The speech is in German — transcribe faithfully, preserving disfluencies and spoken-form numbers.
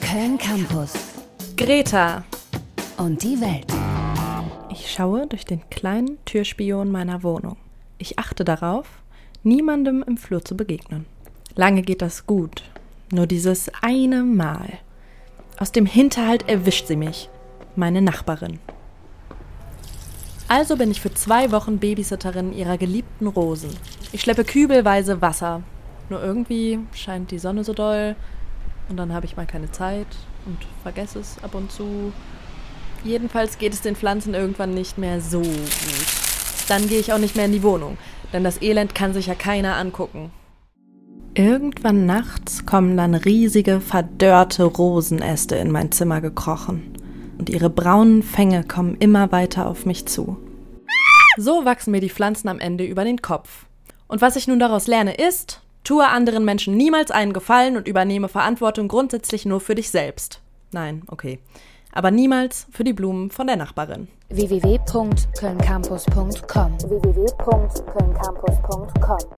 Köln Campus Greta und die Welt. Ich schaue durch den kleinen Türspion meiner Wohnung. Ich achte darauf, niemandem im Flur zu begegnen. Lange geht das gut, nur dieses eine Mal. Aus dem Hinterhalt erwischt sie mich, meine Nachbarin. Also bin ich für zwei Wochen Babysitterin ihrer geliebten Rosen. Ich schleppe kübelweise Wasser. Nur irgendwie scheint die Sonne so doll und dann habe ich mal keine Zeit und vergesse es ab und zu. Jedenfalls geht es den Pflanzen irgendwann nicht mehr so gut. Dann gehe ich auch nicht mehr in die Wohnung, denn das Elend kann sich ja keiner angucken. Irgendwann nachts kommen dann riesige, verdörrte Rosenäste in mein Zimmer gekrochen. Und ihre braunen Fänge kommen immer weiter auf mich zu. So wachsen mir die Pflanzen am Ende über den Kopf. Und was ich nun daraus lerne ist, tue anderen Menschen niemals einen Gefallen und übernehme Verantwortung grundsätzlich nur für dich selbst. Nein, okay. Aber niemals für die Blumen von der Nachbarin. w w w punkt köln campus punkt com w w w punkt köln campus punkt com